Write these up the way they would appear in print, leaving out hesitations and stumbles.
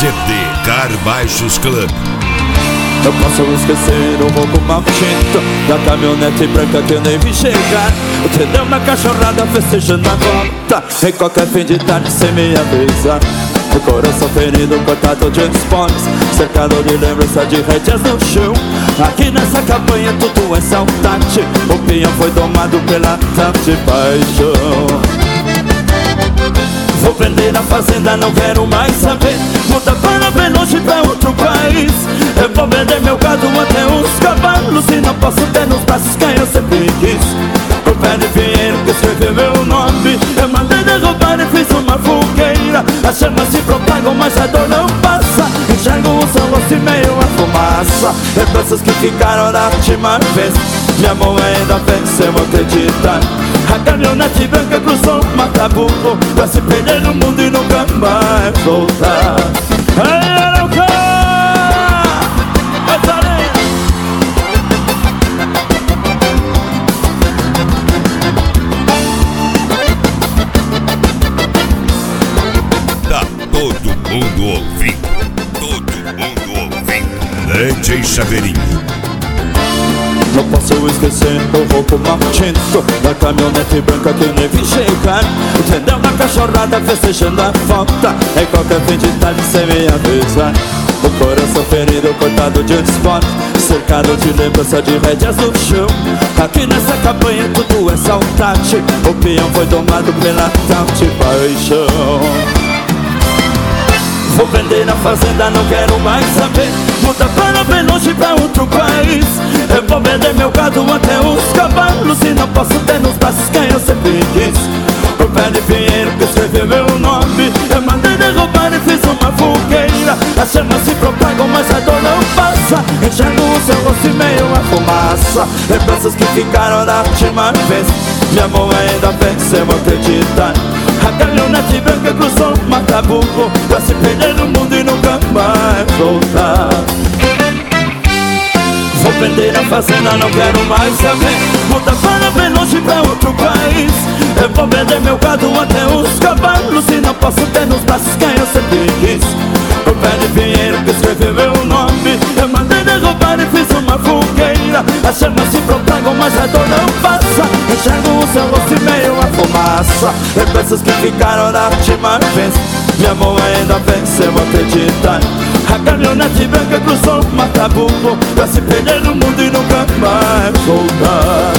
CD Car Baixos Club. Eu posso esquecer o roubo maldito da caminhonete branca que eu nem vi chegar. Você deu uma cachorrada festejando a volta em qualquer fim de tarde sem me avisar. O coração ferido, cortado de esportes, cercado de lembrança de rédeas no chão. Aqui nessa campanha tudo é saudade. O pinhão foi domado pela tarde paixão. Vou vender a fazenda, não quero mais saber. Muda para bem longe, pra outro país. Eu vou vender meu gado até os cavalos, e não posso ter nos braços quem eu sempre quis. O pé de Pinheiro que escreveu meu nome, eu mandei derrubar e fiz uma fogueira. As chamas se propagam, mas a dor não passa. Enxergo o seu rosto e meio a fumaça. Lembranças que ficaram da última vez. Minha mão ainda venceu, acreditar. A caminhonete branca cruzou o Mataburro pra se perder no mundo e nunca mais voltar. Tá todo mundo ouvindo. Todo mundo ouvindo. DJ Chaveirinho. Não posso esquecer o roubo maldito da caminhonete branca que eu nem vi chegar. Entendeu uma cachorrada festejando a volta em qualquer fim de tarde sem me avisar. O coração ferido, cortado de esporte, cercado de lembrança de rédeas no chão. Aqui nessa campanha tudo é saudade. O peão foi domado pela tal de paixão. Vou vender a fazenda, não quero mais saber. Muda para bem longe, pra outro país. Eu vou vender meu gado até os cavalos, e não posso ter nos braços quem eu sempre quis. O pé de Pinheiro que escreveu meu nome, eu mandei derrubar e fiz uma fogueira. As chamas se propagam, mas a dor não passa. Enxergo o seu rosto e meio a fumaça. Lembranças que ficaram da última vez. Minha mão ainda venceu, acreditar. A caminhonete branca cruzou o Mataburro pra se perder no mundo e nunca mais voltar. Vou vender a fazenda, não quero mais saber. Muda para bem longe, pra outro país. Eu vou vender meu gado até os cavalos, e não posso ter nos braços quem eu sempre quis. O pé de Pinheiro que escreveu meu nome, eu mandei derrubar e fiz uma fogueira. As chamas se propagam, mas a dor não passa. Enxergo o seu rosto e meio a fumaça. Lembranças que ficaram da última vez. Minha mão ainda venceu, acreditar. A caminhonete branca cruzou o Mataburro pra se perder no mundo e nunca mais voltar.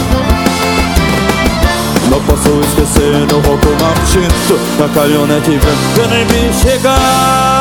Não posso esquecer o roubo maldito da caminhonete branca que nem vi chegar.